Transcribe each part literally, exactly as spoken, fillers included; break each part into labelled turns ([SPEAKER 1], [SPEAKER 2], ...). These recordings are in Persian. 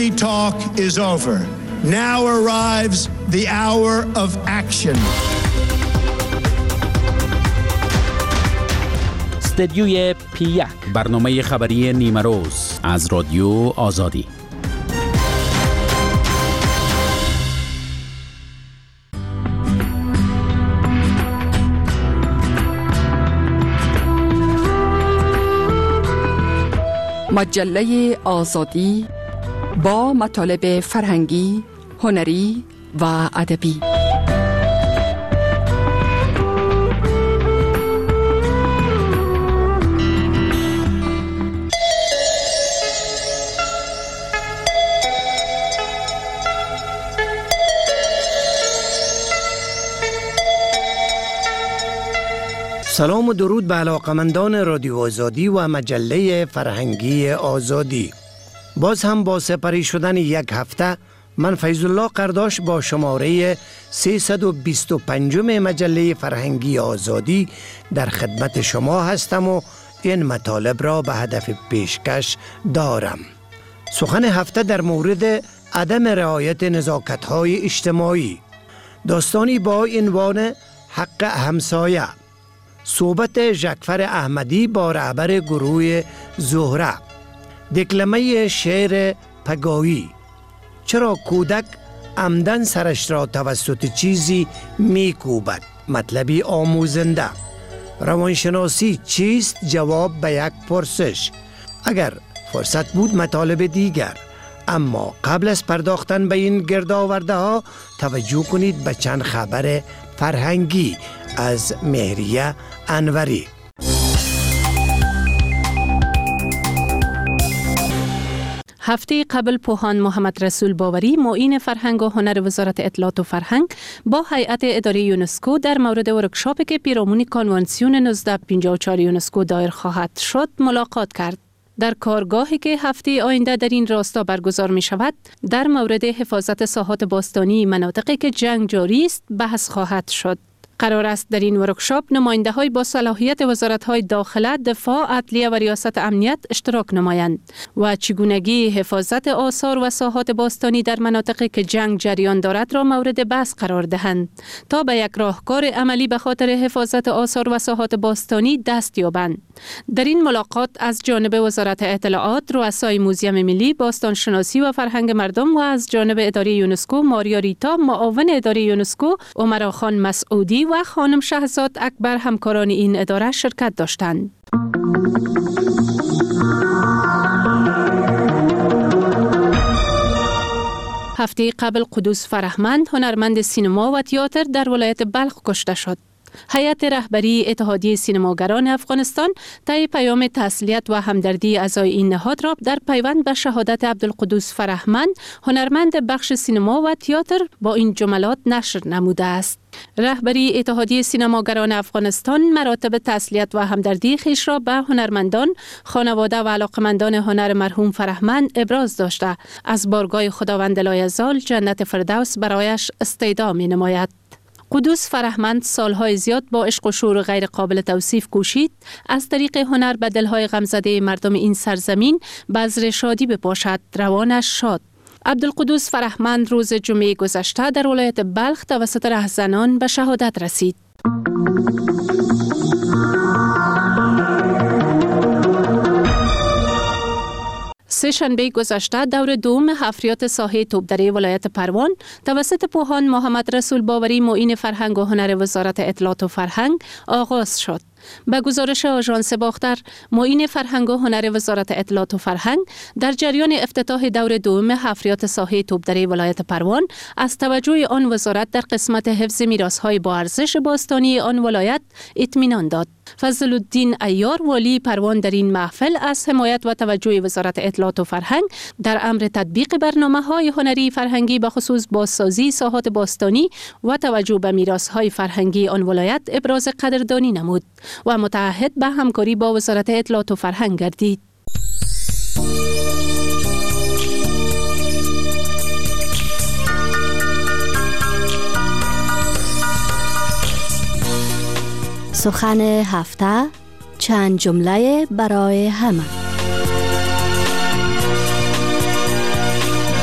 [SPEAKER 1] empty talk is over. Now arrives the hour of action.
[SPEAKER 2] استدیوی پی یک، برنامه خبری نیمه روز از رادیو آزادی.
[SPEAKER 3] مجله آزادی با مطالب فرهنگی، هنری و ادبی.
[SPEAKER 4] سلام و درود به علاقمندان رادیو آزادی و مجله فرهنگی آزادی. باز هم با سپری شدن یک هفته من فیض الله قرداش با شماره سیصد و بیست و پنج مجله فرهنگی آزادی در خدمت شما هستم و این مطالب را به هدف پیشکش دارم. سخن هفته در مورد عدم رعایت نزاکت‌های اجتماعی، داستانی با عنوان حق همسایه، صحبت ژکفر احمدی با رهبر گروه زهره، دکلمه شعر پگاهی، چرا کودک عمدن سرش را توسط چیزی میکوبد، مطلبی آموزنده، روانشناسی چیست، جواب به یک پرسش. اگر فرصت بود مطالب دیگر، اما قبل از پرداختن به این گردآورده ها توجه کنید به چند خبر فرهنگی از مهریه انوری.
[SPEAKER 5] هفته قبل پوهان محمد رسول باوری، معین فرهنگ و هنر وزارت اطلاعات و فرهنگ، با هیئت اداره یونسکو در مورد ورکشاپی که پیرامون کنوانسیون نوزده پنجاه و چهار یونسکو دایر خواهد شد ملاقات کرد. در کارگاهی که هفته آینده در این راستا برگزار می شود، در مورد حفاظت ساحات باستانی مناطقی که جنگ جاری است بحث خواهد شد. قرار است در این ورکشاپ نماینده های با صلاحیت وزارت های داخله، دفاع، عدلیه و ریاست امنیت اشتراک نمایند و چگونگی حفاظت آثار و ساحات باستانی در مناطقی که جنگ جریان دارد را مورد بحث قرار دهند تا به یک راهکار عملی به خاطر حفاظت آثار و ساحات باستانی دست یابند. در این ملاقات از جانب وزارت اطلاعات، رؤسای موزیم ملی باستانشناسی و فرهنگ مردم و از جانب اداره یونسکو ماریا ریتا، معاون اداره یونسکو عمرا خان مسعودی و خانم شهزاد اکبر همکاران این اداره شرکت داشتند. هفته قبل قدوس فرهمند، هنرمند سینما و تئاتر در ولایت بلخ کشته شد. هیئت رهبری اتحادیه سینماگران افغانستان طی پیام تسلیت و همدردی اعضای این نهاد را در پیوند به شهادت عبدالقدوس فرهمند، هنرمند بخش سینما و تئاتر، با این جملات نشر نموده است. رهبری اتحادیه سینماگران افغانستان مراتب تسلیت و همدردی خویش را به هنرمندان، خانواده و علاقمندان هنر مرحوم فرهمند ابراز داشته از بارگاه خداوند لایزال جنت فردوس برایش استیدا می نماید. قدوس فرهمند سالهای زیاد با عشق و شور غیر قابل توصیف کوشید از طریق هنر به دلهای غمزده مردم این سرزمین بذر شادی بپاشد، روانش شاد. عبدالقدوس فرهمند روز جمعه گذشته در ولایت بلخ توسط رهزنان به شهادت رسید. سه شنبه گذشته دور دوم حفریات ساحه توپدره ولایت پروان توسط پوهان محمد رسول باوری، معین فرهنگ و هنر وزارت اطلاعات و فرهنگ آغاز شد. به گزارش آژانس باختر، معین فرهنگ و هنر وزارت اطلاعات و فرهنگ در جریان افتتاح دور دوم حفریات ساحه توپدره ولایت پروان از توجه آن وزارت در قسمت حفظ میراث‌های با ارزش باستانی آن ولایت اطمینان داد. فضل الدین عیار، والی پروان، در این محفل از حمایت و توجه وزارت اطلاعات و فرهنگ در امر تطبیق برنامه‌های هنری فرهنگی به خصوص بازسازی ساحات باستانی و توجه به میراث‌های فرهنگی آن ولایت ابراز قدردانی نمود و متعهد به همکاری با وزارت اطلاعات و فرهنگ گردید.
[SPEAKER 6] سخن هفته، چند جمله برای همه.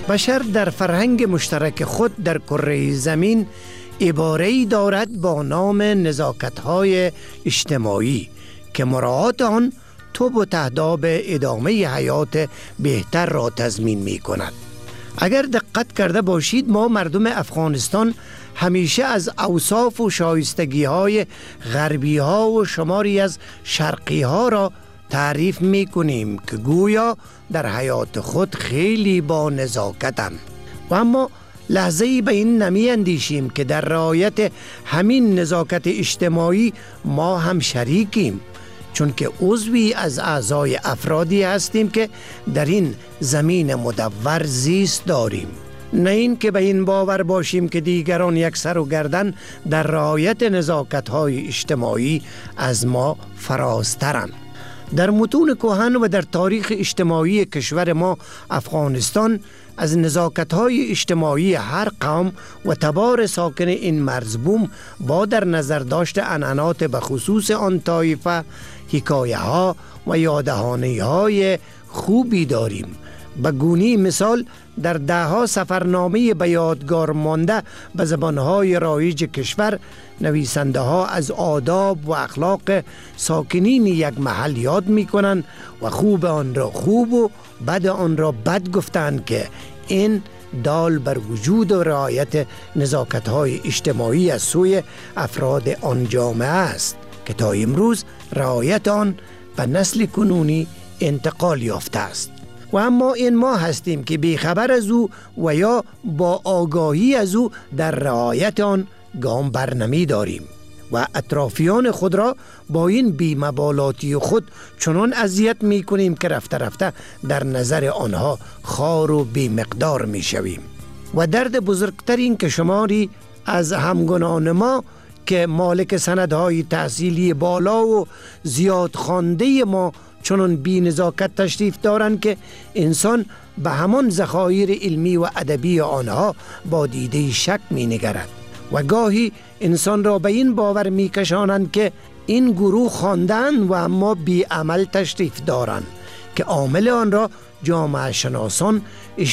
[SPEAKER 4] بشر در فرهنگ مشترک خود در کره زمین عباره‌ای دارد با نام نزاکت‌های اجتماعی که مراعات آن توب و تهداب ادامه حیات بهتر را تضمین می کند. اگر دقت کرده باشید ما مردم افغانستان همیشه از اوصاف و شایستگی های غربی ها و شماری از شرقی ها را تعریف می کنیم که گویا در حیات خود خیلی با نزاکتند، و اما لحظه‌ای به این نمی اندیشیم که در رعایت همین نزاکت اجتماعی ما هم شریکیم، چون که عضوی از اعضای افرادی هستیم که در این زمین مدور زیست داریم. نه این که به این باور باشیم که دیگران یک سر و گردن در رعایت نزاکت‌های اجتماعی از ما فرازترند. در متون کهن و در تاریخ اجتماعی کشور ما افغانستان از نزاکت‌های اجتماعی هر قوم و تبار ساکن این مرزبوم با در نظر داشت عنعنات به خصوص آن طایفه حکایه ها و یادهانی های خوبی داریم. به گونی مثال در ده ها سفرنامه به یادگار مانده به زبانهای رایج کشور نویسنده ها از آداب و اخلاق ساکنین یک محل یاد می کنند و خوب آن را خوب و بد آن را بد گفتند که این دال بر وجود و رعایت نزاکت‌های اجتماعی از سوی افراد آن جامعه است که تا امروز رعایت آن به نسل کنونی انتقال یافته است. و اما این ما هستیم که بیخبر از او و یا با آگاهی از او در رعایت آن گام بر نمی داریم و اطرافیان خود را با این بی‌مبالاتی خود چنان اذیت می کنیم که رفته رفته در نظر آنها خوار و بی‌مقدار می شویم. و درد بزرگتر این که شماری از همگنان ما که مالک سندهای تحصیلی بالا و زیاد خوانده ما چنان بی نزاکت تشریف دارند که انسان به همان ذخایر علمی و ادبی آنها با دیده شک می نگرد و گاهی انسان را به این باور می کشانند که این گروه خواندن و اما بی عمل تشریف دارند که عامل آن را جامعه شناسان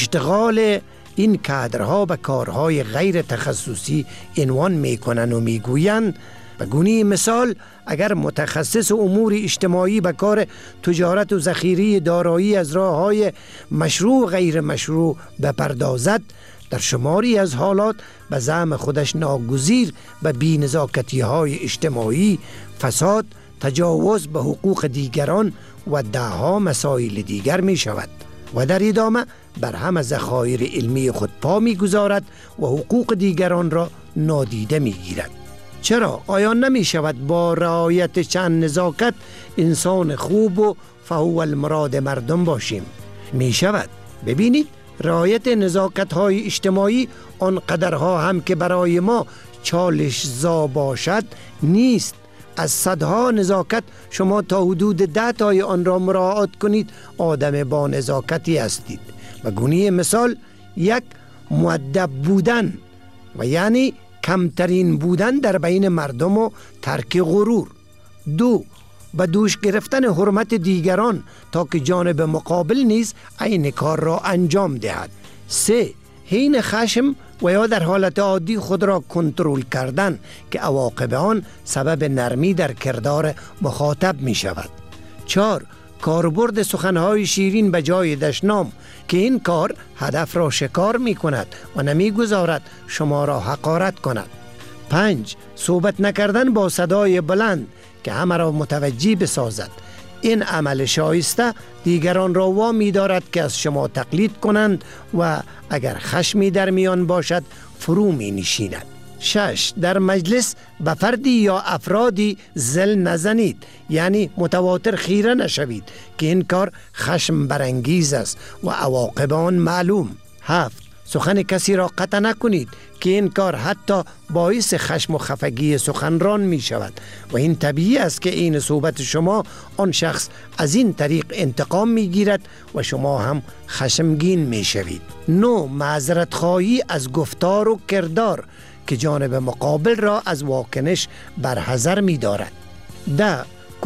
[SPEAKER 4] اشتغال این کادرها به کارهای غیر تخصصی عنوان می کنند و می گویند. به گونه مثال اگر متخصص امور اجتماعی به کار تجارت و ذخیره دارایی از راه‌های مشروع و غیر مشروع بپردازد، در شماری از حالات به زعم خودش ناگزیر به بی‌نزاکتی‌های اجتماعی، فساد، تجاوز به حقوق دیگران و ده‌ها مسائل دیگر می شود و در ادامه بر همه ذخایر علمی خود پا می گذارد و حقوق دیگران را نادیده می گیرد. چرا؟ آیا نمی شود با رعایت چند نزاکت انسان خوب و فهو المراد مردم باشیم؟ می شود. ببینید رعایت نزاکت های اجتماعی آن قدرها هم که برای ما چالش زا باشد نیست. از صدها نزاکت شما تا حدود ده تای آن را مراعات کنید آدم با نزاکتی هستید. و گونه مثال یک مؤدب بودن و یعنی کمترین بودن در بین مردم و ترک غرور. دو، به دوش گرفتن حرمت دیگران تا که جانب مقابل نیز عین کار را انجام دهد. سه، حین خشم و یا در حالت عادی خود را کنترل کردن که عواقب آن سبب نرمی در کردار مخاطب می شود. چهار، کاربرد سخنهای شیرین به جای دشنام که این کار هدف را شکار می کند و نمی گذارد شما را حقارت کند. پنج، صحبت نکردن با صدای بلند که همه را متوجه بسازد. این عمل شایسته دیگران را وامی دارد که از شما تقلید کنند و اگر خشمی در میان باشد فرو می نشیند. شش، در مجلس به فردی یا افرادی زل نزنید، یعنی متواتر خیره نشوید که این کار خشم برانگیز است و عواقب آن معلوم. هفت، سخن کسی را قطع نکنید که این کار حتی باعث خشم و خفگی سخنران می شود و این طبیعی است که این صحبت شما آن شخص از این طریق انتقام می گیرد و شما هم خشمگین می شوید. نو، معذرت خواهی از گفتار و کردار که جانب مقابل را از واکنش برحذر می دارد. ده،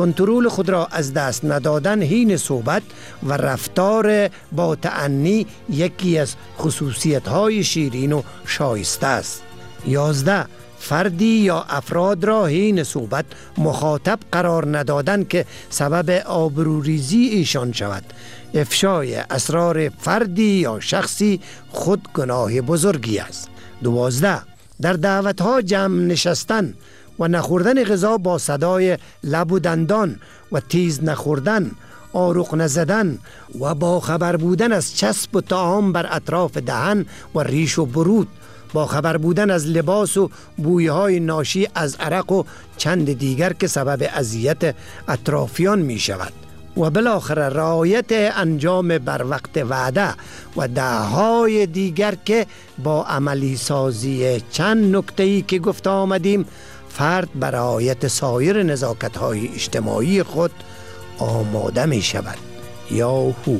[SPEAKER 4] کنترل خود را از دست ندادن حین صحبت و رفتار با تأنی یکی از خصوصیت‌های شیرین و شایسته است. یازده، فردی یا افراد را حین صحبت مخاطب قرار ندادن که سبب آبروریزی ایشان شود. افشای اسرار فردی یا شخصی خود گناه بزرگی است. دوازده، در دعوت‌ها جمع نشستن و نخوردن غذا با صدای لب و دندان و تیز نخوردن، آروغ نزدن و با خبر بودن از چسب و طعام بر اطراف دهن و ریش و برود، با خبر بودن از لباس و بویهای ناشی از عرق و چند دیگر که سبب اذیت اطرافیان می شود و بالاخره رعایت انجام بر وقت وعده و دههای دیگر که با عملی سازی چند نکته‌ای که گفته آمدیم فرد بر رعایت سایر نزاکت‌های اجتماعی خود آماده می شود. یاهو.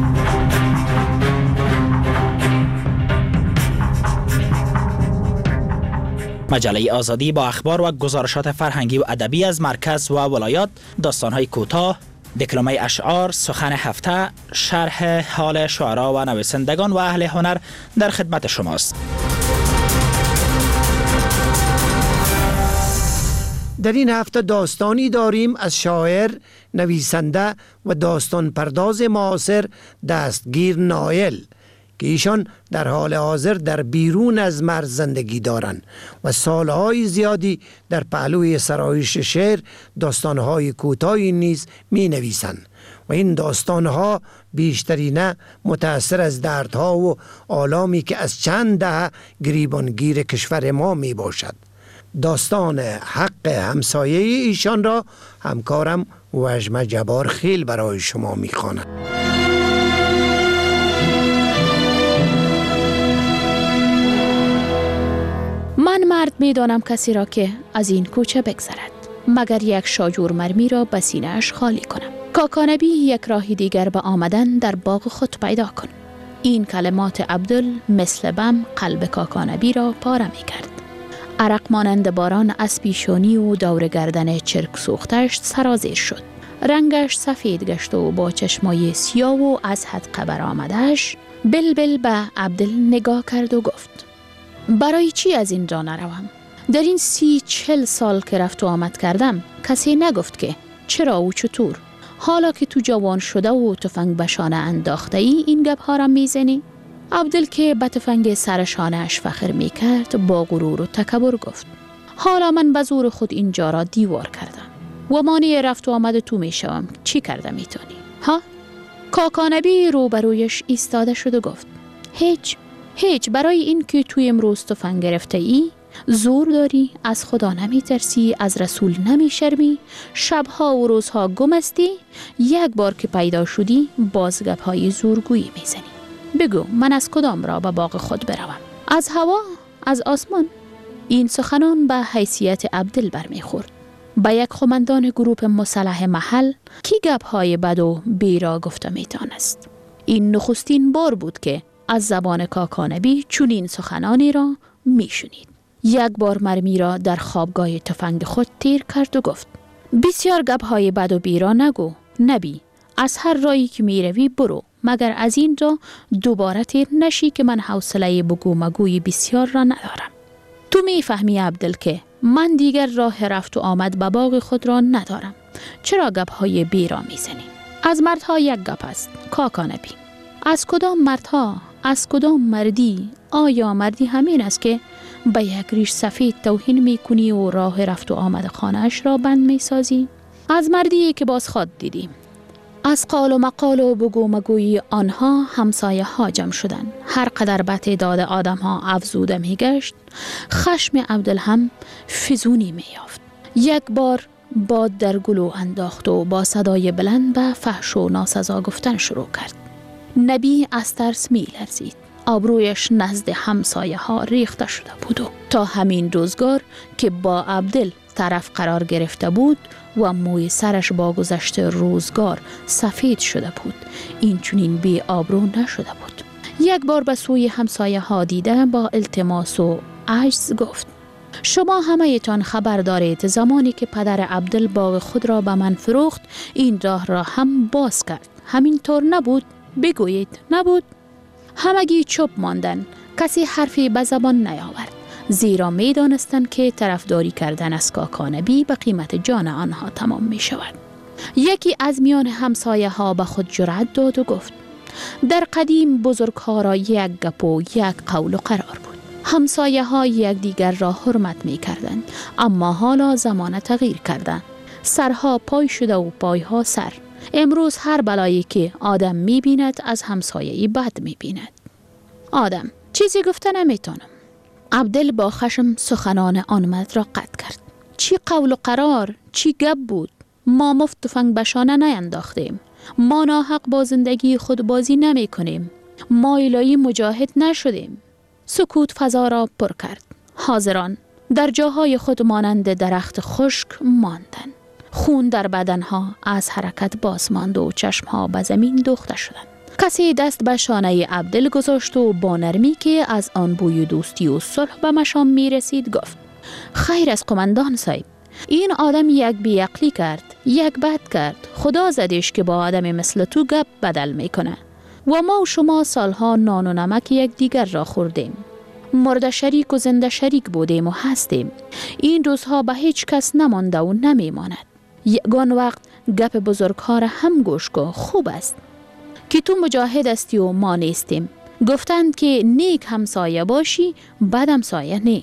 [SPEAKER 7] مجله آزادی با اخبار و گزارشات فرهنگی و ادبی از مرکز و ولایات، داستان‌های کوتاه، دکلمه اشعار، سخن هفته، شرح حال شعرا و نویسندگان و اهل هنر در خدمت شماست.
[SPEAKER 4] در این هفته داستانی داریم از شاعر، نویسنده و داستان پرداز معاصر دستگیر نایل که ایشان در حال حاضر در بیرون از مرز زندگی دارند و سالهای زیادی در پهلوی سرایش شعر داستانهای کوتاهی نیز می نویسند و این داستانها بیشترینه متأثر از دردها و آلامی که از چند دهه گریبانگیر کشور ما می باشد. داستان حق همسایه ایشان را همکارم وجمه جبار خیل برای شما می خواند.
[SPEAKER 8] من مرد می دانم کسی را که از این کوچه بگذرد مگر یک شاجور مرمی را به سینه اش خالی کنم. کاکانبی یک راهی دیگر به آمدن در باغ خود پیدا کن. این کلمات عبدل مثل بم قلب کاکانبی را پاره می کرد. عرق مانند باران از پیشانی و دور گردن چرک سوختش سرازیر شد. رنگش سفید گشت و با چشمای سیاه و از حد قبر آمدش بلبل به عبدل نگاه کرد و گفت: برای چی از اینجا نروم؟ در این سی چل سال که رفت و آمد کردم کسی نگفت که چرا و چطور. حالا که تو جوان شده و تفنگ به شانه انداخته ای این گپ ها را میزنی؟ عبدل که به تفنگ سر شانه اش فخر میکرد با غرور و تکبر گفت: حالا من به زور خود اینجا را دیوار کردم و مانع رفت و آمد تو میشوم، چی کرده میتونی؟ ها؟ کاکانبی روبرویش ایستاده شد و گفت: هیچ هیچ برای این که توی امروز تفنگ گرفته ای، زور داری، از خدا نمی ترسی، از رسول نمی شرمی، شبها و روزها گم استی، یک بار که پیدا شدی باز گپ های زورگویی می زنی. بگو من از کدام را به باغ خود بروم؟ از هوا؟ از آسمان؟ این سخنان به حیثیت عبدل برمی خورد. با یک خمندان گروه مسلح محل کی گپ های بد و بیرا گفته می تانست. این نخستین بار بود که از زبان کاکانبی چنین سخنانی را می شنید. یک بار مرمی را در خوابگاه تفنگ خود تیر کرد و گفت: بسیار گپ‌های بد و بیرا نگو، نبی، از هر راهی که می روی برو، مگر از این جا دوباره تیر نشی که من حوصله بگو مگوی بسیار را ندارم. تو می فهمی عبدل که من دیگر راه رفت و آمد به باغ خود را ندارم. چرا گپ‌های بیرا می زنی؟ از مردها یک گپ است، کاکانبی. از کدام مردها؟ از کدام مردی؟ آیا مردی همین است که به یک ریش سفید توهین می کنی و راه رفت و آمد خانهش را بند می سازی؟ از مردی که باز خود دیدیم. از قال و مقال و بگو مگوی آنها همسایه ها جمع شدن. هر قدر به تعداد آدم ها افزوده می گشت، خشم عبدل هم فزونی می یافت. یک بار باد در گلو انداخت و با صدای بلند به فحش و ناسزا گفتن شروع کرد. نبی از ترس می لرزید. آبرویش نزد همسایه ها ریخته شده بود و تا همین روزگار که با عبدل طرف قرار گرفته بود و موی سرش با گذشت روزگار سفید شده بود، این چنین بی آبرو نشده بود. یک بار به سوی همسایه ها دیده با التماس و عجز گفت: شما همه ایتان خبر دارید زمانی که پدر عبدل باغ خود را به من فروخت این راه را هم باز کرد. همین طور نبود؟ بگویید نبود؟ همگی چوب ماندن. کسی حرفی به زبان نیاورد. زیرا می دانستند که طرفداری کردن از کاکا نبی به قیمت جان آنها تمام می شود. یکی از میان همسایه ها به خود جرأت داد و گفت در قدیم بزرگ ها را یک گپ و یک قول و قرار بود. همسایه ها یک دیگر را حرمت می کردند، اما حالا زمان تغییر کرده. سرها پای شده و پایها سر. امروز هر بلایی که آدم می بیند از همسایه بد می بیند. آدم چیزی گفته نمی تانم. عبدل با خشم سخنان آن مرد را قطع کرد. چی قول و قرار؟ چی گپ بود؟ ما مفت تفنگ بشانه نینداختیم. ما ناحق با زندگی خود بازی نمی کنیم. ما الهی مجاهد نشدیم. سکوت فضا را پر کرد. حاضران در جاهای خود مانند درخت خشک ماندند. خون در بدنها از حرکت باز ماند و چشمها به زمین دوخته شدند. کسی دست به شانه عبدل گذاشت و با نرمی که از آن بوی دوستی و صلح به مشام می رسید گفت خیر از قماندان صاحب، این آدم یک بیعقلی کرد، یک بد کرد. خدا زدش که با آدم مثل تو گپ بدل میکنه. و ما و شما سالها نان و نمک یک دیگر را خوردیم. مرد شریک و زنده شریک بودیم و هستیم. این روزها به هیچ کس نمانده و نمیماند. یگان وقت گپ بزرگ ها را هم گوش کن. خوب است که تو مجاهد استی و ما نیستیم. گفتند که نیک همسایه باشی، بد همسایه نی.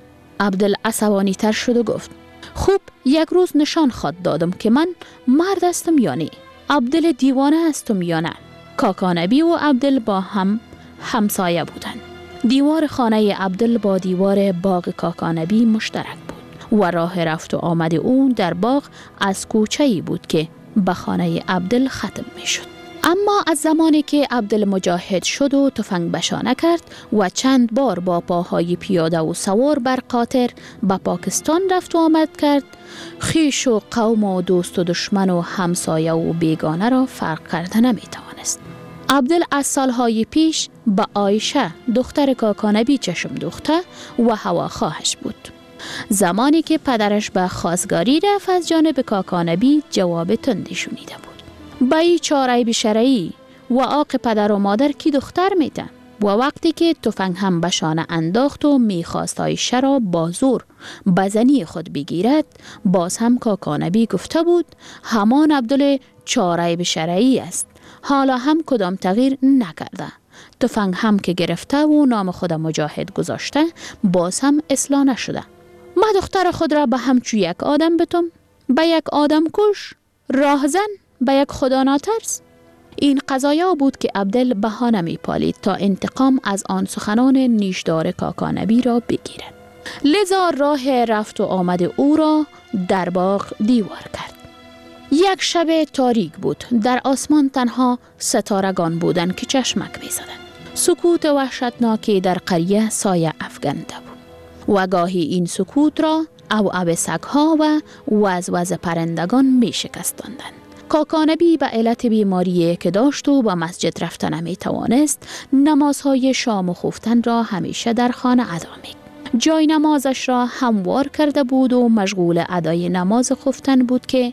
[SPEAKER 8] عبدل عصبانی تر شد و گفت خوب یک روز نشان خود دادم که من مرد هستم یا نه. عبدل دیوانه هستم یا نه. کاکا نبی و عبدل با هم همسایه بودند. دیوار خانه عبدل با دیوار باغ کاکا نبی مشترک بود و راه رفت و آمد او در باغ از کوچه‌ای بود که به خانه عبدل ختم می شد. اما از زمانی که عبدل مجاهد شد و تفنگ بشانه کرد و چند بار با پاهای پیاده و سوار بر قاطر به پاکستان رفت و آمد کرد، خویش و قوم و دوست و دشمن و همسایه و بیگانه را فرق کرده نمی توانست. عبدل از سالهای پیش به عایشه دختر کاکا نبی چشم دوخته و هوا خواهش بود. زمانی که پدرش به خواستگاری رفت از جانب کاکا نبی جواب تندی شنیده بود. با ای چاره بشرعی و آق پدر و مادر کی دختر میتن. و وقتی که تفنگ هم بشانه انداخت و میخواست عایشه را با زور بزنی خود بگیرد، باز هم کاکا نبی گفته بود همان عبدل چاره بشرعی است. حالا هم کدام تغییر نکرده. تفنگ هم که گرفته و نام خود مجاهد گذاشته، باز هم اصلاح نشده. ما دختر خود را به همچو یک آدم بتم، به یک آدم کش، راهزن، به یک خدا ناترس. این قضایا بود که عبدل بهانه می پالید تا انتقام از آن سخنان نیشدار کاکا نبی را بگیرد. لذا راه رفت و آمد او را در باغ دیوار کرد. یک شب تاریک بود. در آسمان تنها ستارگان بودند که چشمک می زدند. سکوت وحشتناکی در قریه سایه افکنده بود و گاهی این سکوت را او او سگها و وز وز پرندگان می شکستاندند. کاکا نبی به علت بیماری که داشت و به مسجد رفتن نمی توانست، نمازهای شام و خفتن را همیشه در خانه ادا می. جای نمازش را هموار کرده بود و مشغول ادای نماز خفتن بود که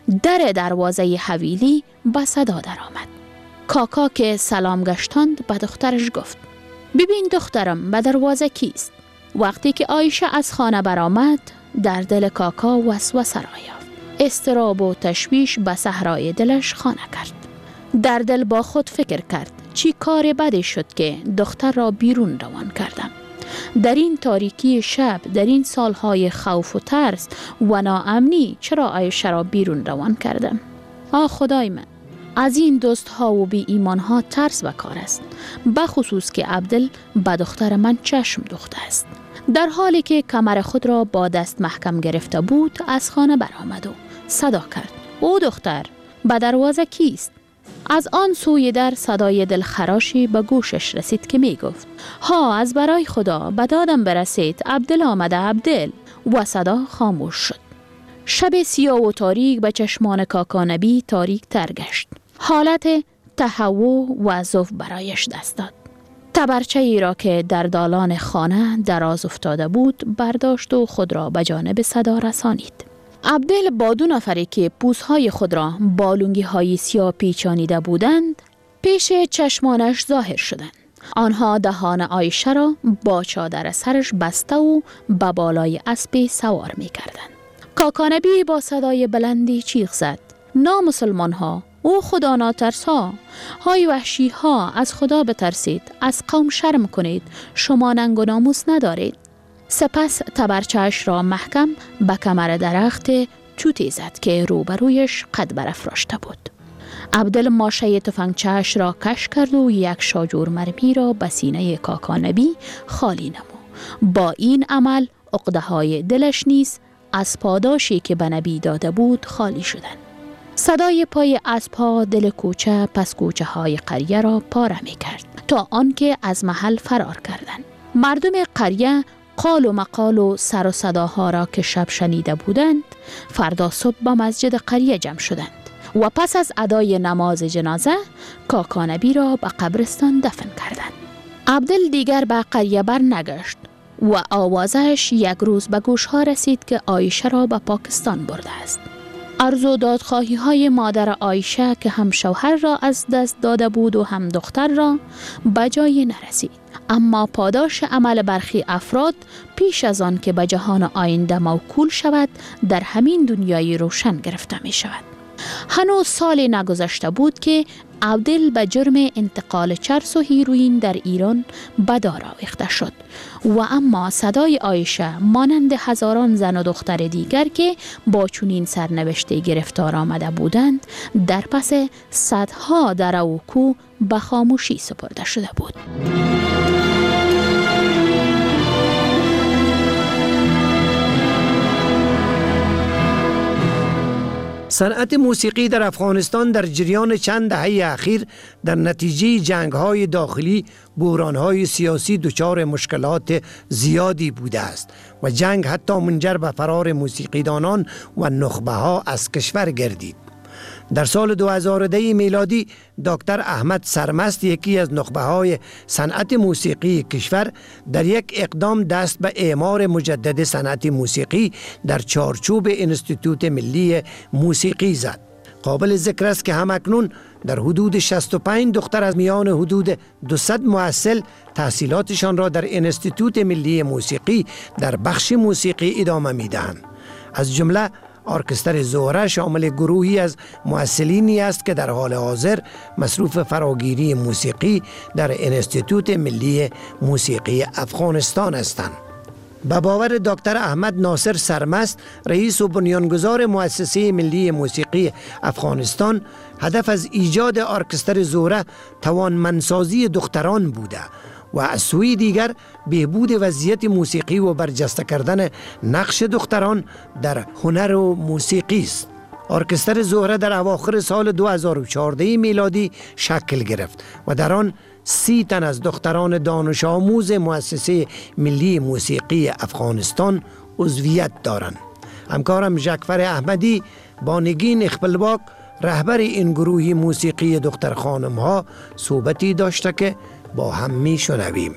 [SPEAKER 8] در دروازه حویلی به صدا در آمد. کاکا که سلام گشتاند به دخترش گفت ببین دخترم، به دروازه کیست؟ وقتی که عایشه از خانه برآمد، در دل کاکا وسوسه را یافت. اضطراب و تشویش به صحرای دلش خانه کرد. در دل با خود فکر کرد چی کار بدی شد که دختر را بیرون روان کردم. در این تاریکی شب، در این سالهای خوف و ترس و ناامنی چرا عایشه را بیرون روان کردم؟ آه خدای من، از این دوست ها و بی ایمان ها ترس و کار است. بخصوص که عبدل به دختر من چشم دوخته است. در حالی که کمر خود را با دست محکم گرفته بود، از خانه برآمد و صدا کرد او دختر، به دروازه کیست؟ از آن سوی در صدای دلخراشی به گوشش رسید که می گفت ها، از برای خدا به دادم برسید، عبدل آمده، عبدل. و صدا خاموش شد. شب سیاه و تاریک به چشمان کاکا نبی تاریک تر گشت. حالت تهوع و ضعف برایش دست داد. تبرچه ای را که در دالان خانه دراز افتاده بود برداشت و خود را به جانب صدا رسانید. عبدل با دو نفری که پوزهای خود را با لنگی های سیاه پیچانیده بودند پیش چشمانش ظاهر شدند. آنها دهان عایشه را با چادر سرش بسته و به بالای اسب سوار می کردند. کاکا نبی با صدای بلندی چیغ زد: نامسلمان ها، او خدا ناترس ها، های وحشی ها، از خدا بترسید، از قوم شرم کنید، شما ننگ و ناموس ندارید. سپس تبرچه‌اش را محکم به کمر درخت توتی زد که روبرویش قد برافراشته بود. عبدل ماشه تفنگچه‌اش را کش کرد و یک شاجور مرمی را به سینه کاکا نبی خالی نمود. با این عمل عقده های دلش نیز از پاداشی که به نبی داده بود خالی شدند. صدای پای اسب‌ها دل کوچه پس کوچه های قریه را پاره می کرد تا آنکه از محل فرار کردند. مردم قریه قال و مقال و سر و صداها را که شب شنیده بودند فردا صبح به مسجد قریه جمع شدند و پس از ادای نماز جنازه کاکا نبی را به قبرستان دفن کردند. عبدل دیگر به قریه بر نگشت و آوازش یک روز به گوشها رسید که عایشه را به پاکستان برده است. عرض و دادخواهی های مادر عایشه که هم شوهر را از دست داده بود و هم دختر را به جای نرسید. اما پاداش عمل برخی افراد پیش از آن که به جهان آینده موکول شود در همین دنیای روشن گرفته می شود. هنوز سالی نگذشته بود که عبدل به جرم انتقال چرس و هیروئین در ایران به دار آویخته شد و اما صدای عایشه مانند هزاران زن و دختر دیگر که با چنین سرنوشته گرفتار آمده بودند در پس صدها دره و کوه به خاموشی سپرده شده بود.
[SPEAKER 4] صنعت موسیقی در افغانستان در جریان چند دهه اخیر در نتیجه جنگ‌های داخلی، بحران‌های سیاسی دچار مشکلات زیادی بوده است و جنگ حتی منجر به فرار موسیقیدانان و نخبه‌ها از کشور گردید. در سال دو هزار و ده میلادی دکتر احمد سرمست، یکی از نخبه‌های صنعت موسیقی کشور، در یک اقدام دست به اعمار مجدد صنعت موسیقی در چارچوب انستیتوت ملی موسیقی زد. قابل ذکر است که همکنون در حدود شصت و پنج دختر از میان حدود دویست محصل تحصیلاتشان را در انستیتوت ملی موسیقی در بخش موسیقی ادامه می‌دهند. از جمله ارکستر زهره شامل گروهی از محصلینی است که در حال حاضر مصروف فراگیری موسیقی در انستیتوت ملی موسیقی افغانستان هستند. به باور دکتر احمد ناصر سرمست، رئیس و بنیانگذار مؤسسه ملی موسیقی افغانستان، هدف از ایجاد ارکستر زهره توانمندسازی دختران بوده و از سوی دیگر بهبود وضعیت موسیقی و برجسته کردن نقش دختران در هنر و موسیقی است. ارکستر زهره در اواخر سال دو هزار و چهارده میلادی شکل گرفت و در آن سی تن از دختران دانش آموز مؤسسه ملی موسیقی افغانستان عضویت دارند. همکارم ژکفر احمدی با نگین اخپلواک، رهبر این گروه موسیقی دختر خانم ها، صحبتی داشته که با هم می شنویم.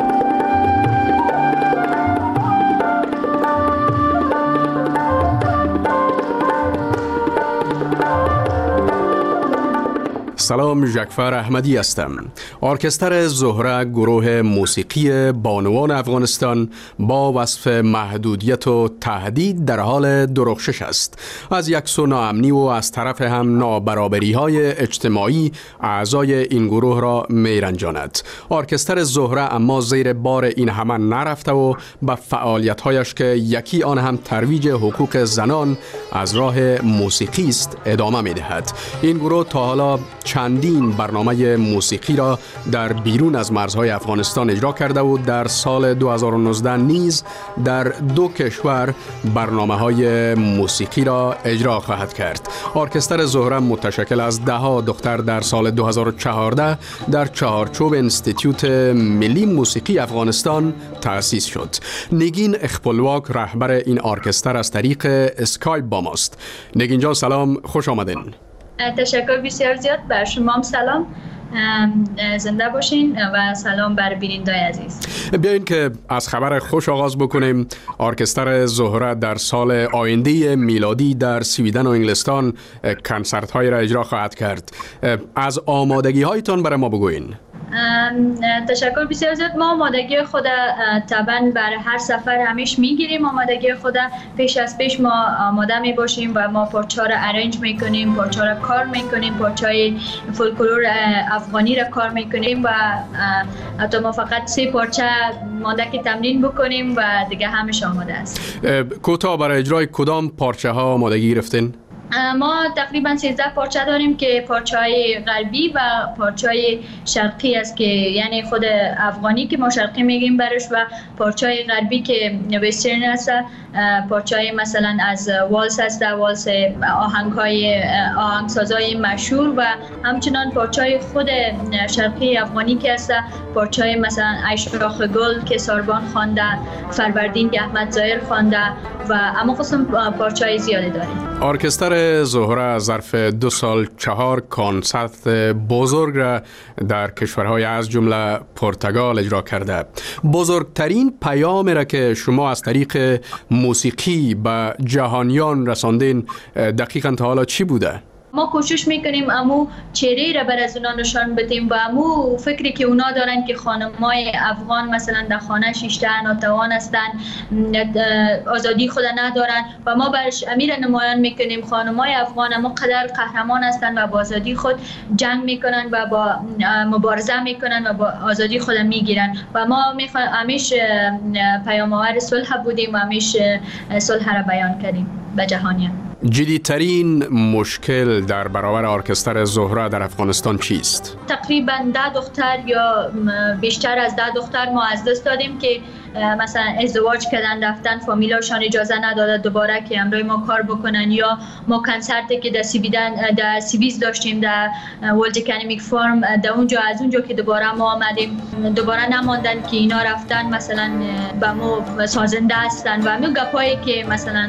[SPEAKER 9] سلام، ژکفر احمدی هستم. ارکستر زهره گروه موسیقی بانوان افغانستان با وصف محدودیت و تهدید در حال درخشش است. از یک سو ناامنی و از طرف هم نابرابری های اجتماعی اعضای این گروه را میرنجاند. ارکستر زهره اما زیر بار این همه نرفته و به فعالیت هایش که یکی آن هم ترویج حقوق زنان از راه موسیقی است ادامه میدهد. این گروه تا حالا چندین برنامه موسیقی را در بیرون از مرزهای افغانستان اجرا کرده و در سال دو هزار و نوزده نیز در دو کشور برنامه های موسیقی را اجرا خواهد کرد. ارکستر زهره متشکل از ده ها دختر در سال دو هزار و چهارده در چهارچوب انستیتوت ملی موسیقی افغانستان تأسیس شد. نگین اخپلواک رهبر این ارکستر از طریق اسکایپ با ماست. نگین جان سلام، خوش آمدین.
[SPEAKER 10] تشکر بسیار زیاد. بر شما هم سلام. زنده باشین و سلام بر بینندگان عزیز.
[SPEAKER 9] بیاین که از خبر خوش آغاز بکنیم. ارکستر زهره در سال آینده میلادی در سویدن و انگلستان کنسرت های را اجرا خواهد کرد. از آمادگی هایتان برای ما بگوین.
[SPEAKER 10] تشکر بسیار زیاد. ما آمادگی خود طبعا برای هر سفر همیش میگیریم. آمادگی خود پیش از پیش ما آماده می باشیم و ما پارچه را ارنج میکنیم، پارچه را کار میکنیم، پارچه فولکلور افغانی را کار میکنیم و حتی ما فقط سه پارچه مانده که تمرین بکنیم و دیگه همش آماده است.
[SPEAKER 9] کوتاه برای اجرای کدام پارچه ها آمادگی گرفتین؟
[SPEAKER 10] ما تقریبا سیزده پارچه داریم که پارچه های غربی و پارچه های شرقی است که یعنی خود افغانی که ما شرقی میگیم برش و پارچه های غربی که وسترن است. پارچه های مثلا از والس است، والس آهنگ های آهنگسازای مشهور و همچنان پارچه های خود شرقی افغانی که است، پارچه های مثلا اشراق گل که ساربان خوانده، فروردین که احمد ظاهر خوانده و اما قسم پارچه های زیاده داریم.
[SPEAKER 9] ارکستر زهره ظرف دو سال چهار کنسرت بزرگ را در کشورهای از جمله پرتغال اجرا کرده. بزرگترین پیام را که شما از طریق موسیقی به جهانیان رساندین دقیقاً تا حالا چی بوده؟
[SPEAKER 10] ما کوشش میکنیم امو چهره را بر از اونا نشان بدیم و امو فکری که اونا دارن که خانمای افغان مثلا در خانه شیشته ناتوان هستن، آزادی خود ندارن و ما برش امیر نمایان میکنیم خانمای افغان اما قدر قهرمان هستن و با آزادی خود جنگ میکنن و با مبارزه میکنن و با آزادی خود میگیرن و ما میخوایم همیش پیام آور صلح بودیم و همیش صلح را بیان کردیم به جهانیان.
[SPEAKER 9] جدیدترین مشکل در برابر ارکستر زهره در افغانستان چیست؟
[SPEAKER 10] تقریبا ده دختر یا بیشتر از ده دختر ما از دست دادیم که مثلا ازدواج کردن رفتن، فامیلاشان اجازه نداده دوباره که همراه ما کار بکنن یا ما کنسرتی که در سیبیدن در سیبیز داشتیم در ورلد اکادمیک فورم در اونجا از اونجا که دوباره ما آمدیم دوباره نماندن که اینا رفتن مثلا با ما سازنده هستن و همون گپایی که مثلا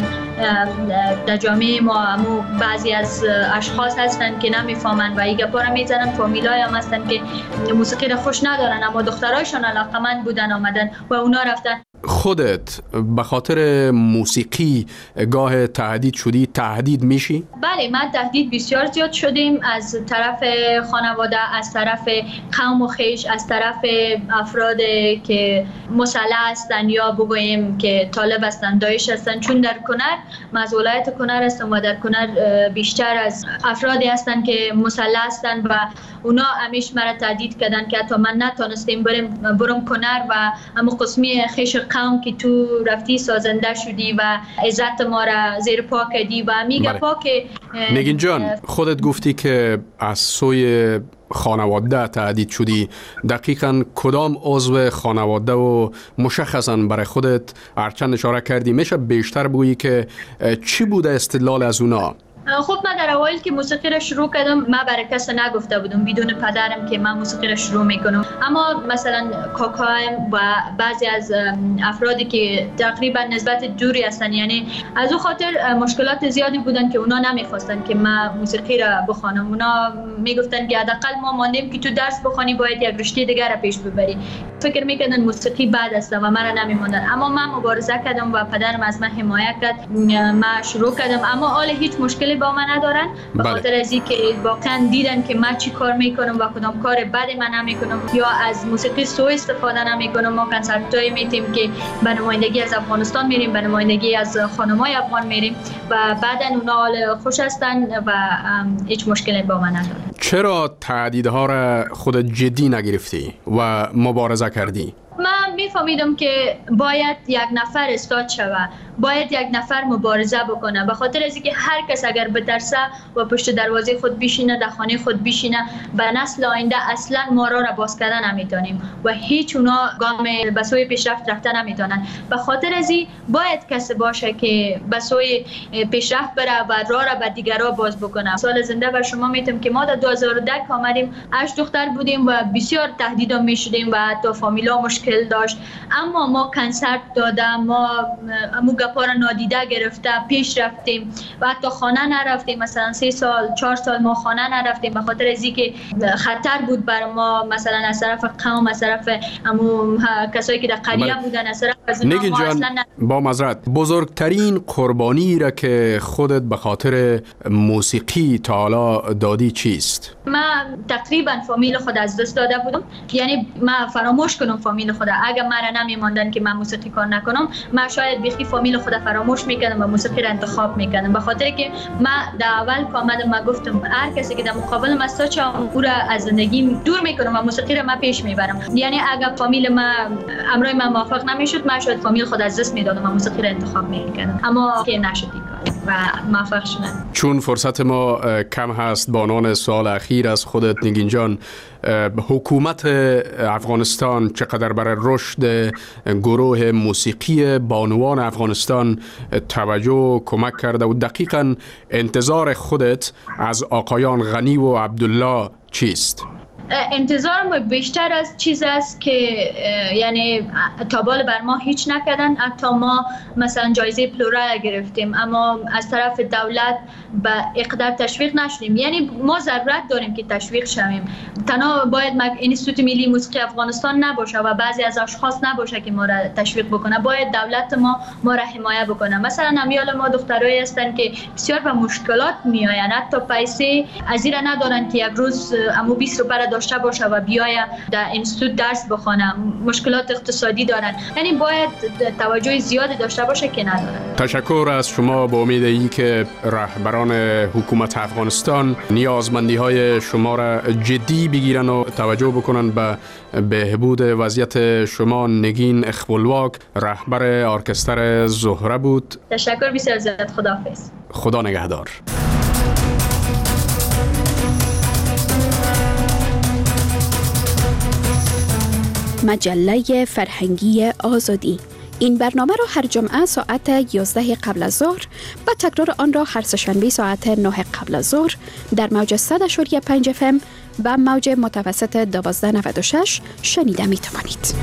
[SPEAKER 10] در جامعه ما همون بعضی از اشخاص هستن که نمیفهمن و این گپا رو میزنن، فامیلای هم هستن که موسیقی رو خوش ندارن اما دخترایشان علاقمند بودن آمدن و اونا رفتن.
[SPEAKER 9] خودت به خاطر موسیقی گاه تهدید شدی؟ تهدید میشی؟
[SPEAKER 10] بله من تهدید بسیار زیاد شدیم از طرف خانواده، از طرف قوم و خویش، از طرف افراد که مسلح هستن یا بگوییم که طالب هستن، داعش هستن، چون در کنر از ولایت کنر هستم و در کنر بیشتر از افرادی هستن که مسلح هستن و اونا همیشه مرا تهدید کردن که حتی من نتونستیم برم برم کنر و اما قسمی خویش قوم که تو رفتی سازنده شدی و عزت ما را زیر پا کردی و میگه پا که
[SPEAKER 9] نگین جان خودت گفتی که از سوی خانواده تهدید شدی. دقیقاً کدام عضو خانواده و مشخصاً برای خودت هرچند اشاره کردی میشه بیشتر بگویی که چی بوده استدلال از اونا؟
[SPEAKER 10] خب من در اوایل که موسیقی را شروع کردم من برای کس نگفته بودم بدون پدرم که من موسیقی را شروع میکنم، اما مثلا کاکایم و بعضی از افرادی که تقریبا نسبت دوری هستن یعنی از او خاطر مشکلات زیادی بودن که اونا نمیخواستن که من موسیقی را بخوانم. اونا میگفتن که حداقل ما ماندیم که تو درس بخوانی باید یک رشته دیگر را پیش ببری. فکر میکردن موسیقی بد است و من را نمیموندن، اما من مبارزه کردم و پدرم از من حمایت کرد. من شروع کردم اما حال هیچ مشکلی با من ندارن به خاطر از اینکه واقعا دیدن که من چی کار میکنم و کدام کار بد من نمیکنم یا از موسیقی سوء استفاده نمیکنم. ما کنسرتایی میتیم که به نمایندگی از افغانستان میریم، به نمایندگی از خانمای افغان میریم و بعدا اونا حال خوش هستن و هیچ مشکلی با من ندارن.
[SPEAKER 9] چرا تهدیدها را خودت جدی نگرفتی و مبارزه کردی؟
[SPEAKER 10] من میفهمیدم که باید یک نفر استاد شوه، باید یک نفر مبارزه بکنه به خاطر از اینکه هر کس اگر بترسه و پشت دروازه خود بشینه در خانه خود بشینه به نسل آینده اصلا ما را باز کردن نمیتونیم و هیچ اونا گام به سوی پیشرفت رفتن نمیتونن. به خاطر از این باید کسی باشه که به سوی پیشرفت بره و راه را به دیگرا باز بکنه. سال زنده بر شما میتونم که ما در دو هزار و ده آمدیم هشت دختر بودیم و بسیار تهدیدا میشدیم و حتی فامیلا مشکل داشت، اما ما کنسرت دادم، ما امو گپا را نادیده گرفته پیش رفتیم و حتی خانه نرفتیم. مثلا سه سال چهار سال ما خانه نرفتیم به خاطر از اینکه خطر بود بر ما، مثلا از طرف قوم، از طرف همون کسایی که در قریه بودن، از طرف از
[SPEAKER 9] نگین جان با معذرت، بزرگترین قربانی را که خودت به خاطر موسیقی تا حالا دادی چیست؟
[SPEAKER 10] من تقریبا فامیل خود از دست داده بودم، یعنی من فراموش کنم فامیل خود. اگر من نمی‌ماندن که من موسیقی کار نکنم، من شاید بیخی فامیل خود فراموش میکردم و موسیقی را انتخاب میکردم، به خاطر که من در اول که آمدم من گفتم هر کسی که در مقابل من است او را از زندگیم دور میکنم و موسیقی را من پیش میبرم. یعنی اگر فامیل من امرای من موافق نمیشد، من شاید فامیل خود از دست میدادم و موسیقی را انتخاب میکردم، اما که نشد این کار و موفق شدم.
[SPEAKER 9] چون فرصت ما کم هست، با عنوان سوال اخیر از خودت نگین جان، حکومت افغانستان چقدر برای رشد گروه موسیقی بانوان افغانستان توجه و کمک کرده و دقیقاً انتظار خودت از آقایان غنی و عبدالله چیست؟
[SPEAKER 10] انتظارم بیشتر از چیز است که یعنی تابال بر ما هیچ نکردن. حتی ما مثلا جایزه پلورا گرفتیم اما از طرف دولت به اقدار تشویق نشدیم. یعنی ما ضرورت داریم که تشویق شویم. تنها باید انستیتوت ملی موسیقی افغانستان نباشه و بعضی از اشخاص نباشه که ما را تشویق بکنه، باید دولت ما ما را حمایت بکنه. مثلا امیال ما دخترایی هستن که بسیار به مشکلات میآیند، حتی پیسه از این ندارن که یک روز امو بیست روپیه داشته باشه و بیای در انستیتوت درس بخونه، مشکلات اقتصادی دارن. یعنی باید توجه زیادی داشته باشه که ندارن.
[SPEAKER 9] تشکر از شما، با امید ای که رهبران حکومت افغانستان نیازمندی های شما را جدی بگیرن و توجه بکنن به بهبود وضعیت شما. نگین اخبولواک، رهبر ارکستر زهره بود.
[SPEAKER 10] تشکر بسیار زیاد. خداحافظ.
[SPEAKER 9] خدا نگهدار.
[SPEAKER 8] مجله فرهنگی آزادی. این برنامه را هر جمعه ساعت یازده قبل از ظهر و تکرار آن را هر سه‌شنبه ساعت نه قبل از ظهر در موج صد و پنج اف ام و موج متوسط دوازده نود و شش شنیده می توانید.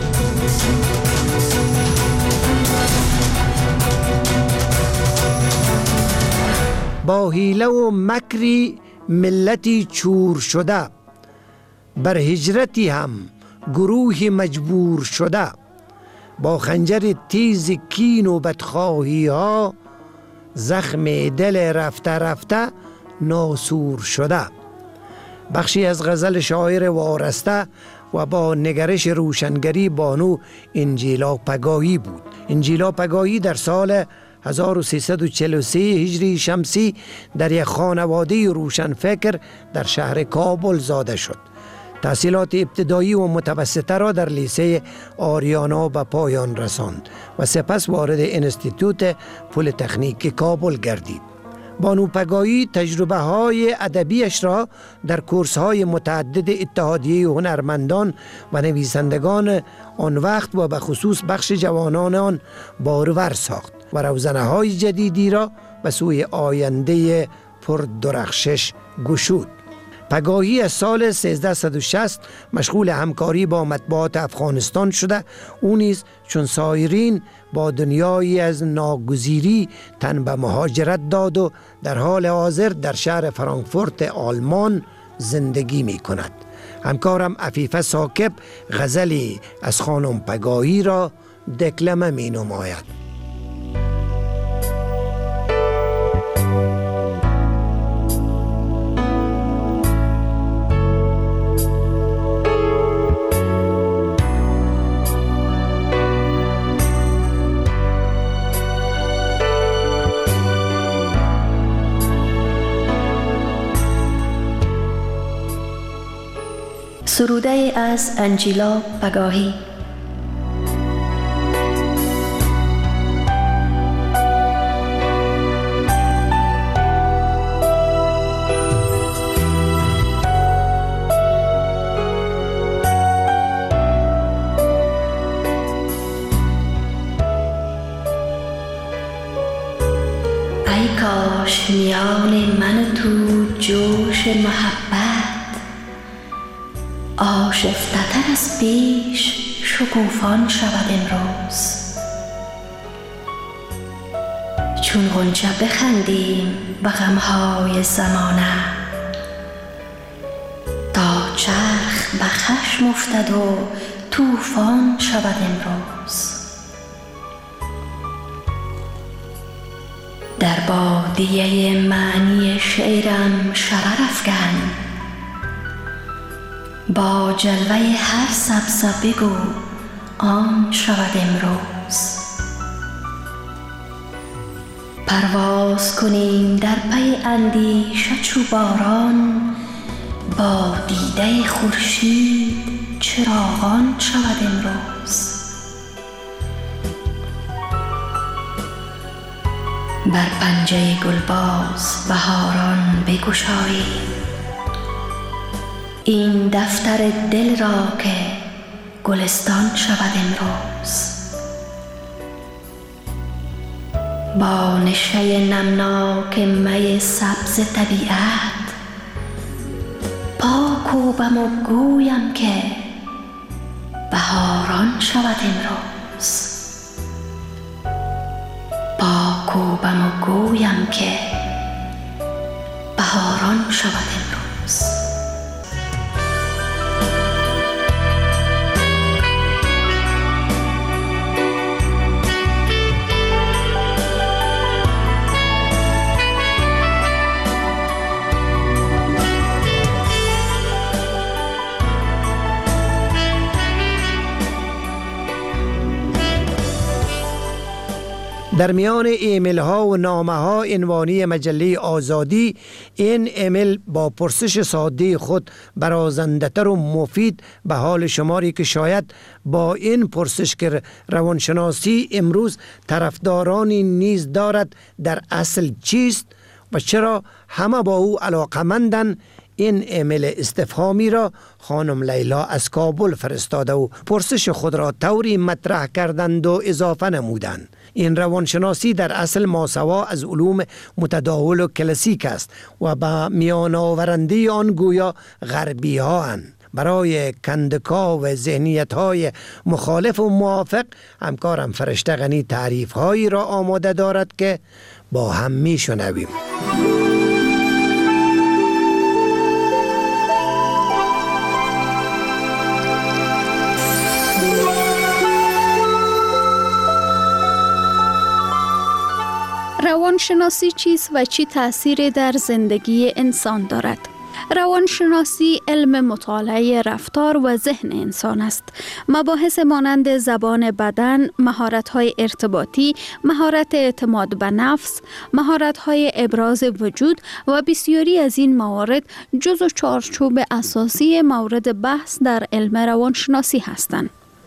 [SPEAKER 4] با حیله و مکری ملتی چور شده، بر هجرتی هم گروه مجبور شده، با خنجر تیز کین و بدخواهی ها زخم دل رفته رفته ناسور شده. بخشی از غزل شاعر وارسته و با نگرش روشنگری بانو انجیلا پگاهی بود. انجیلا پگاهی در سال هزار و سیصد و چهل و سه هجری شمسی در یک خانواده روشنفکر در شهر کابل زاده شد. تحصیلات ابتدایی و متوسطه را در لیسه آریانا به پایان رساند و سپس وارد انستیتوت پلی‌تکنیک کابل گردید. بانو پگاهی تجربه های ادبیش را در کورس های متعدد اتحادیه هنرمندان و نویسندگان آن وقت و به خصوص بخش جوانان آن بارور ساخت و روزنه های جدیدی را به سوی آینده پردرخشش گشود. پگاهی از سال سیزده شصت مشغول همکاری با مطبوعات افغانستان شده. او نیز چون سایرین با دنیایی از ناگزیری تن به مهاجرت داد و در حال حاضر در شهر فرانکفورت آلمان زندگی می کند. همکارم عفیفه ثاقب غزلی از خانم پگاهی را دکلمه می نماید.
[SPEAKER 6] سروده از انجیلا پگاهی. ای کاش میان من و تو جوش محبت آشفته‌تر از پیش شکوفان شود امروز. چون غنچه بخندیم به غمهای زمانه، تا چرخ به خشم افتد و طوفان شود امروز. در بادیه معنی شعرم شرر افکن، با جلوه هر سبزه بگو آن شود امروز. پرواز کنیم در پی اندیشه چو باران، با دیده خورشید چراغان شود امروز. بر پنجه گلباز بهاران بگشاییم، این دفتر دل را که گلستان شود امروز. با نشأه نمناک می سبز طبیعت، پا کوبم و گویم که بهاران شود امروز. پا کوبم و گویم که بهاران شود امروز.
[SPEAKER 4] در میان ایمیل ها و نامه ها عنوانی مجله آزادی، این ایمیل با پرسش ساده خود برازنده‌تر و مفید به حال شماری که شاید با این پرسش که روانشناسی امروز طرفدارانی نیز دارد در اصل چیست و چرا همه با او علاقمندن، این ایمیل استفهامی را خانم لیلا از کابل فرستاده و پرسش خود را طوری مطرح کردند و اضافه نمودند. این روانشناسی در اصل ماسوا از علوم متداول و کلاسیک است و به میان آورنده آن گویا غربی ها هستند. برای کندکا و ذهنیت های مخالف و موافق همکارم فرشته غنی تعریف هایی را آماده دارد که با هم می شنویم.
[SPEAKER 8] روانشناسی چیست و چی تأثیری در زندگی انسان دارد؟ روانشناسی علم مطالعه رفتار و ذهن انسان است. مباحث مانند زبان بدن، مهارت‌های ارتباطی، مهارت اعتماد به نفس، مهارت‌های ابراز وجود و بسیاری از این موارد جزو چارچوب اساسی مورد بحث در علم روانشناسی هستند.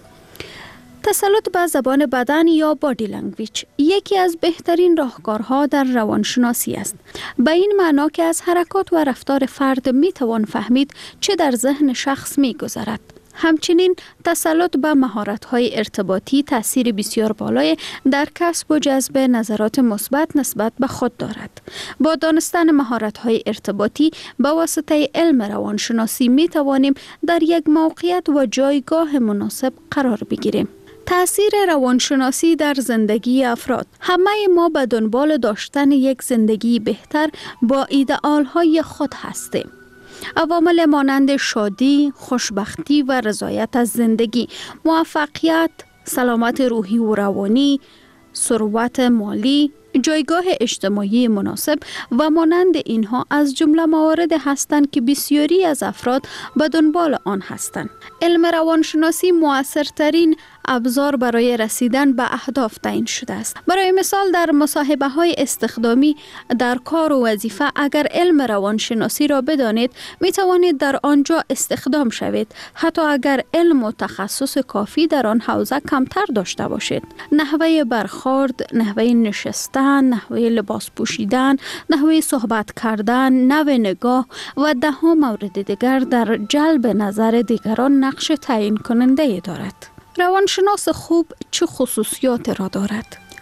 [SPEAKER 8] تسلط به زبان بدن یا بادی لنگویج یکی از بهترین راهکارها در روانشناسی است. به این معنا که از حرکات و رفتار فرد می توان فهمید چه در ذهن شخص می گذرد. همچنین تسلط به مهارت‌های ارتباطی تأثیر بسیار بالای در کسب و جذب نظرات مثبت نسبت به خود دارد. با دانستن مهارت‌های ارتباطی به واسطه علم روانشناسی می توانیم در یک موقعیت و جایگاه مناسب قرار بگیریم. تأثیر روانشناسی در زندگی افراد. همه ما به دنبال داشتن یک زندگی بهتر با ایدئال‌های خود هستیم. عوامل مانند شادی، خوشبختی و رضایت از زندگی، موفقیت، سلامت روحی و روانی، ثروت مالی، جایگاه اجتماعی مناسب و مانند اینها از جمله موارد هستند که بسیاری از افراد به دنبال آن هستند. علم روانشناسی مؤثرترین ابزار برای رسیدن به اهداف تعیین شده است. برای مثال در مصاحبه های استخدامی در کار و وظیفه اگر علم روانشناسی را بدانید می توانید در آنجا استخدام شوید، حتی اگر علم و تخصص کافی در آن حوزه کمتر داشته باشید. نحوه برخورد، نحوه نشستن، نحوه لباس پوشیدن، نحوه صحبت کردن، نوع نگاه و ده ها مورد دیگر در جلب نظر دیگران نقش تعیین کننده دارد. روانشناس خوب چه خصوصیات را دارد؟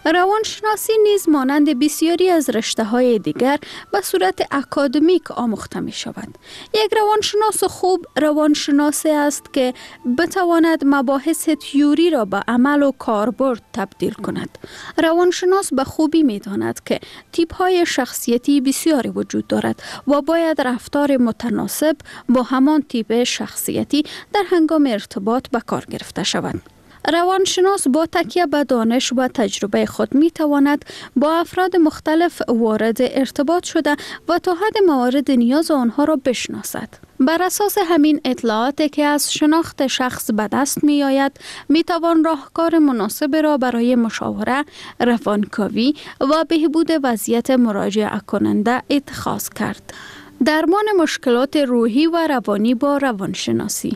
[SPEAKER 8] روانشناسی نیز مانند بسیاری از رشته‌های دیگر به صورت اکادمیک آموخته می شود. یک روانشناس خوب روانشناسی است که بتواند مباحث تئوری را به عمل و کاربرد تبدیل کند. روانشناس به خوبی می داند که تیپ‌های شخصیتی بسیاری وجود دارد و باید رفتار متناسب با همان تیپ شخصیتی در هنگام ارتباط به کار گرفته شود. روانشناس با تکیه به دانش و تجربه خود می تواند با افراد مختلف وارد ارتباط شده و تا حد موارد نیاز آنها را بشناسد. بر اساس همین اطلاعاتی که از شناخت شخص به دست می آید، می توان راهکار مناسب را برای مشاوره، روانکاوی و بهبود وضعیت مراجعه کننده اتخاذ کرد. درمان مشکلات روحی و روانی با روانشناسی.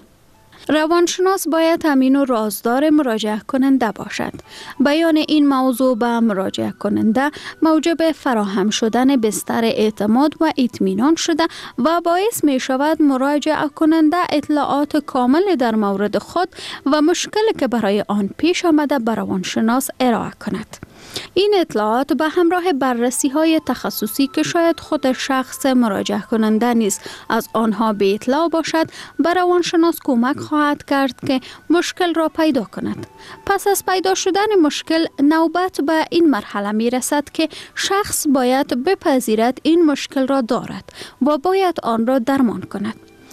[SPEAKER 8] روانشناس باید امین و رازدار مراجعه کننده باشد. بیان این موضوع به مراجعه کننده موجب فراهم شدن بستر اعتماد و اطمینان شده و باعث می شود مراجعه کننده اطلاعات کامل در مورد خود و مشکلی که برای آن پیش آمده به روانشناس ارائه کند. این اطلاعات به همراه بررسی های تخصصی که شاید خود شخص مراجعه کننده نیز از آنها به اطلاع باشد، به روانشناس کمک خواهد کرد که مشکل را پیدا کند. پس از پیدا شدن مشکل، نوبت به این مرحله می رسد که شخص باید بپذیرد این مشکل را دارد و باید آن را درمان کند.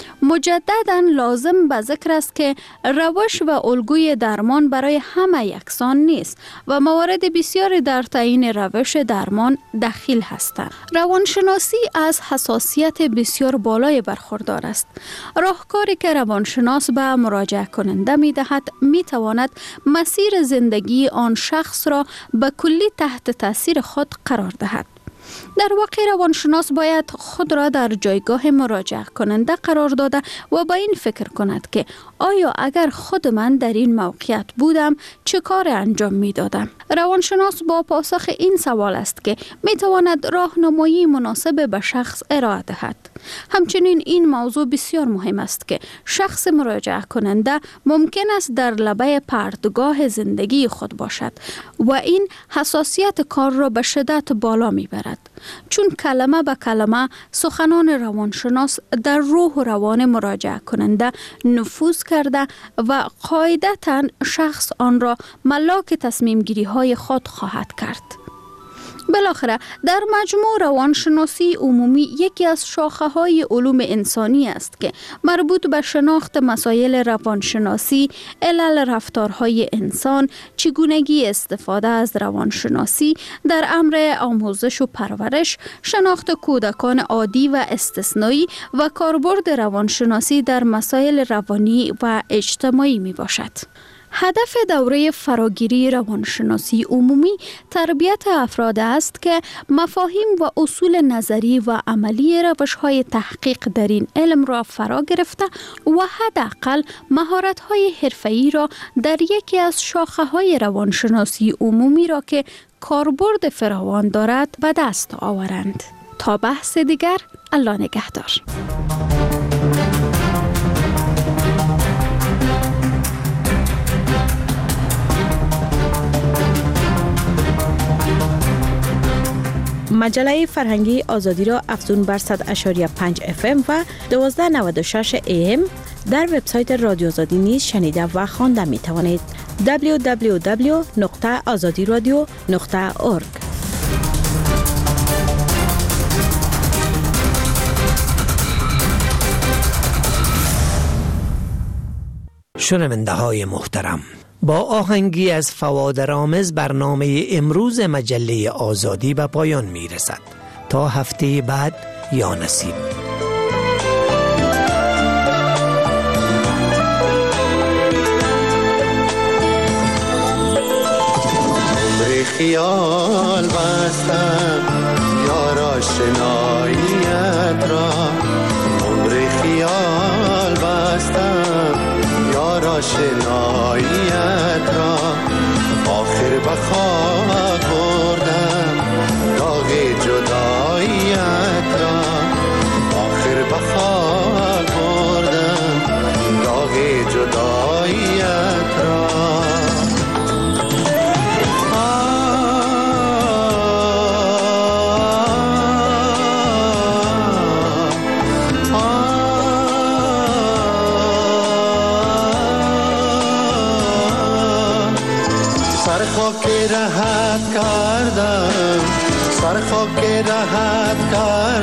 [SPEAKER 8] مجدداً لازم به ذکر است که روش و الگوی درمان برای همه یکسان نیست و موارد بسیاری در تعیین روش درمان دخیل هستند. روانشناسی از حساسیت بسیار بالای برخوردار است. راهکاری که روانشناس به مراجعه کننده می دهد می تواند مسیر زندگی آن شخص را به کلی تحت تاثیر خود قرار دهد. در واقع روانشناس باید خود را در جایگاه مراجعه کننده قرار داده و با این فکر کند که آیا اگر خود من در این موقعیت بودم چه کار انجام می دادم؟ روانشناس با پاسخ این سوال است که می تواند راهنمایی مناسب به شخص ارائه دهد. همچنین این موضوع بسیار مهم است که شخص مراجعه کننده ممکن است در لبه پرتگاه زندگی خود باشد و این حساسیت کار را به شدت بالا می برد. چون کلمه به کلمه سخنان روانشناس در روح و روان مراجعه کننده نفوذ کرده و قاعدتاً شخص آن را ملاک تصمیم گیری های خود خواهد کرد. بالاخره در مجموع روانشناسی عمومی یکی از شاخه های علوم انسانی است که مربوط به شناخت مسائل روانشناسی، علل رفتارهای انسان، چگونگی استفاده از روانشناسی در امر آموزش و پرورش، شناخت کودکان عادی و استثنایی و کاربرد روانشناسی در مسائل روانی و اجتماعی می باشد. هدف دوره فراگیری روانشناسی عمومی تربیت افراد است که مفاهیم و اصول نظری و عملی روش‌های تحقیق در این علم را فرا گرفته و حداقل مهارت‌های حرفه‌ای را در یکی از شاخه‌های روانشناسی عمومی را که کاربرد فراوان دارد به دست آورند. تا بحث دیگر، الله نگهدار.
[SPEAKER 11] مجله فرهنگی آزادی را افزون بر صد و پنج اف ام و دوازده نود و شش ای ام در وبسایت رادیو آزادی نیز شنیده و خوانده می توانید. دبلیو دبلیو دبلیو نقطه آزادی رادیو نقطه اورگ.
[SPEAKER 4] شنونده های محترم، با آهنگی از فوادرآمز برنامه امروز مجله آزادی به پایان می رسد. تا هفته بعد، یا نصیب.
[SPEAKER 12] عمر خیال بستم یارا شناییت را، عمر خیال بستم یارا شناییت را، آخر به خاک بردم داغ جداییت را، آخر به خاک بردم داغ جداییت را. آه خاک راحت کردم، سر خاک راحت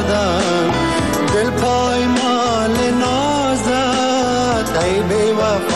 [SPEAKER 12] کردم، دل پای مال نازت ای بی وفا